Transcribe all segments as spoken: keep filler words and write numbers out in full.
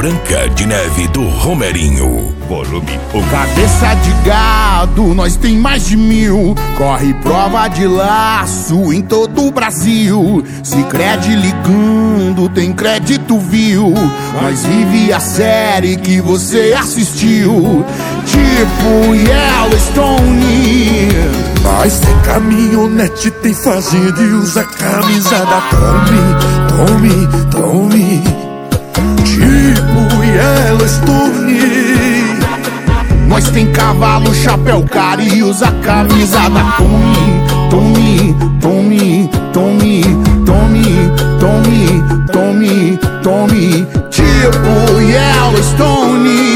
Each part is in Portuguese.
Branca de Neve do Romerinho. Volume um. Cabeça de gado, nós tem mais de mil. Corre prova de laço em todo o Brasil. Sicredi ligando, tem crédito, viu? Nós vive a série que você assistiu, tipo Yellowstone. Nós tem caminhonete, tem fazenda e usa camisa da Tommy, Tommy, Tommy. Tipo Yellowstone. Nós tem cavalo, chapéu caro e usa camisa da Tommy, Tommy, Tommy, Tommy, Tommy, Tommy, Tommy, Tommy. Tipo Yellowstone.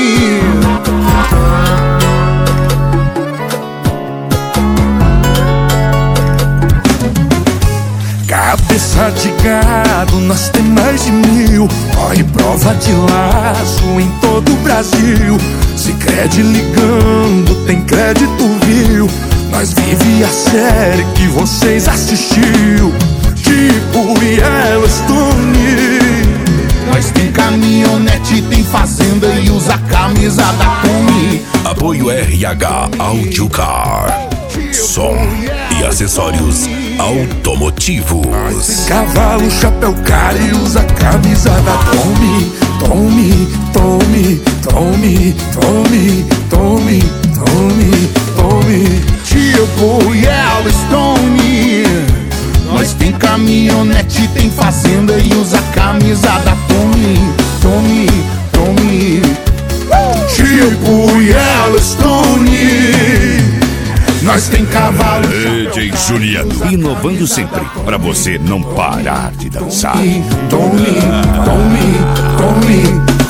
Cabeça de gado, nós tem mais de mil. Corre prova de laço em todo o Brasil. Sicredi ligando, tem crédito, viu? Nós vive a série que vocês assistiu, tipo Yellowstone. Nós tem caminhonete, tem fazenda e usa camisa da Tommy. Apoio R H Audio Car. Som e acessórios automotivos. Cavalo, chapéu caro e usa camisa da Tommy, Tommy, Tommy, Tommy, Tommy, Tommy, Tommy, Tommy. Tipo Yellowstone. Nós tem caminhonete, tem fazenda e usa camisa da Tommy, Tommy, Tommy. Tipo Yellowstone. Nós tem cavalo. D J Juliano, inovando sempre pra você não parar de dançar. Tommy, Tommy, Tommy,